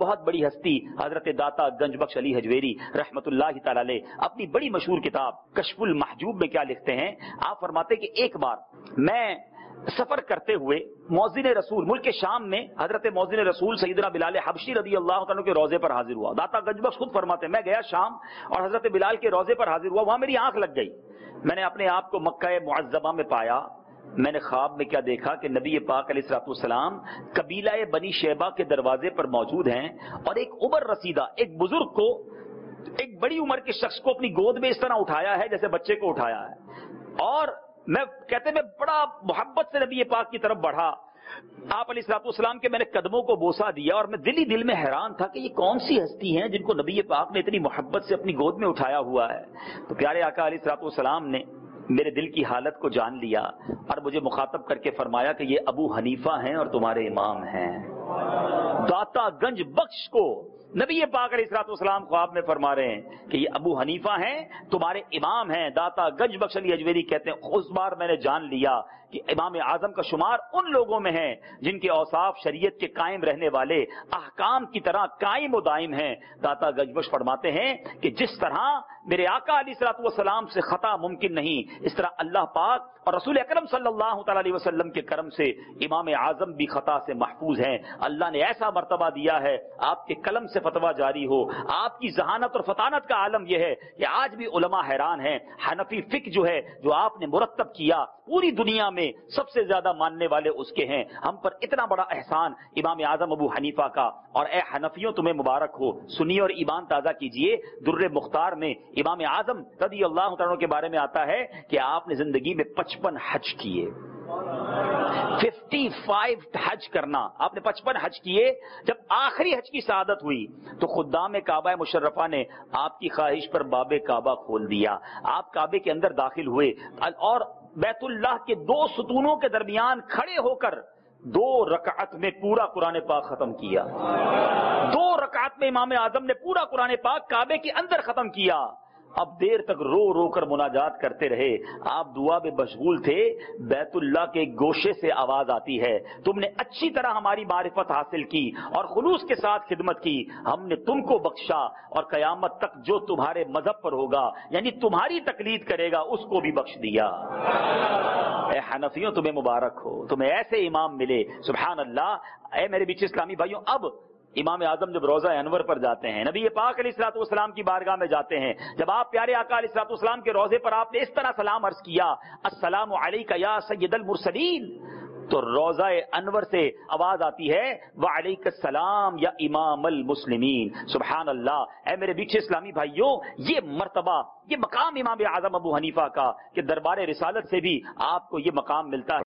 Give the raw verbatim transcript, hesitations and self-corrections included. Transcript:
بہت بڑی ہستی حضرت داتا گنج بخش علی حجویری رحمت اللہ تعالی علیہ اپنی بڑی مشہور کتاب کشف المحجوب میں کیا لکھتے ہیں؟ آپ فرماتے کہ ایک بار میں سفر کرتے ہوئے مؤذن رسول ملک شام میں حضرت مؤذن رسول سیدنا بلال حبشی رضی اللہ تعالیٰ کے روزے پر حاضر ہوا. داتا گنج بخش خود فرماتے ہیں میں گیا شام اور حضرت بلال کے روزے پر حاضر ہوا, وہاں میری آنکھ لگ گئی. میں نے اپنے آپ کو مکہ معظمہ میں پایا. میں نے خواب میں کیا دیکھا کہ نبی پاک علیہ الصلوۃ والسلام قبیلہ بنی شیبہ کے دروازے پر موجود ہیں اور ایک عمر رسیدہ ایک بزرگ کو, ایک بڑی عمر کے شخص کو اپنی گود میں اس طرح اٹھایا ہے جیسے بچے کو اٹھایا ہے. اور میں کہتے میں بڑا محبت سے نبی پاک کی طرف بڑھا. آپ علیہ الصلوۃ والسلام کے میں نے قدموں کو بوسہ دیا اور میں دلی دل میں حیران تھا کہ یہ کون سی ہستی ہیں جن کو نبی پاک نے اتنی محبت سے اپنی گود میں اٹھایا ہوا ہے. تو پیارے آقا علیہ الصلوۃ والسلام نے میرے دل کی حالت کو جان لیا اور مجھے مخاطب کر کے فرمایا کہ یہ ابو حنیفہ ہیں اور تمہارے امام ہیں. داتا گنج بخش کو نبی پاک علیہ الصلوۃ والسلام خواب میں فرما رہے ہیں کہ یہ ابو حنیفہ ہیں تمہارے امام ہیں. داتا گنج بخش علی حجویری کہتے ہیں اس بار میں نے جان لیا کہ امام اعظم کا شمار ان لوگوں میں ہے جن کے اوصاف شریعت کے قائم رہنے والے احکام کی طرح قائم و دائم ہیں. داتا گنج بخش فرماتے ہیں کہ جس طرح میرے آقا علیہ الصلوۃ والسلام سے خطا ممکن نہیں, اس طرح اللہ پاک اور رسول اکرم صلی اللہ تعالی علیہ وسلم کے کرم سے امام اعظم بھی خطا سے محفوظ ہیں. اللہ نے ایسا مرتبہ دیا ہے, آپ کے قلم سے فتویٰ جاری ہو. آپ کی ذہانت اور فطانت کا عالم یہ ہے کہ آج بھی علماء حیران ہیں. حنفی فقہ جو ہے جو آپ نے مرتب کیا پوری دنیا میں سب سے زیادہ ماننے والے اس کے ہیں. ہم پر اتنا بڑا احسان امام اعظم ابو حنیفہ کا, اور اے حنفیوں تمہیں مبارک ہو. سنیے اور ایمان تازہ کیجئے. در مختار میں امام اعظم رضی اللہ تعالیٰ کے بارے میں آتا ہے کہ آپ نے زندگی میں پچپن حج کیے. ففٹی فائیو حج کرنا, آپ نے پچپن حج کیے. جب آخری حج کی سعادت ہوئی تو خدام کعبہ مشرفہ نے آپ کی خواہش پر باب کعبہ کھول دیا. آپ کعبے کے اندر داخل ہوئے اور بیت اللہ کے دو ستونوں کے درمیان کھڑے ہو کر دو رکعت میں پورا قرآن پاک ختم کیا. دو رکعت میں امام اعظم نے پورا قرآن پاک کعبے کے اندر ختم کیا. اب دیر تک رو رو کر مناجات کرتے رہے. آپ دعا میں مشغول تھے. بیت اللہ کے گوشے سے آواز آتی ہے تم نے اچھی طرح ہماری معرفت حاصل کی اور خلوص کے ساتھ خدمت کی, ہم نے تم کو بخشا اور قیامت تک جو تمہارے مذہب پر ہوگا یعنی تمہاری تقلید کرے گا اس کو بھی بخش دیا. اے حنفیوں تمہیں مبارک ہو, تمہیں ایسے امام ملے. سبحان اللہ. اے میرے بیچ اسلامی بھائیوں, اب امام اعظم جب روضہ انور پر جاتے ہیں, نبی پاک علیہ الصلوۃ والسلام کی بارگاہ میں جاتے ہیں, جب آپ پیارے آقا علیہ الصلوۃ والسلام کے روضے پر آپ نے اس طرح سلام عرض کیا السلام علیک یا سید المرسلین, تو روضہ انور سے آواز آتی ہے وعلیک السلام یا امام المسلمین. سبحان اللہ. اے میرے بیچ اسلامی بھائیوں, یہ مرتبہ, یہ مقام امام اعظم ابو حنیفہ کا کہ دربار رسالت سے بھی آپ کو یہ مقام ملتا ہے.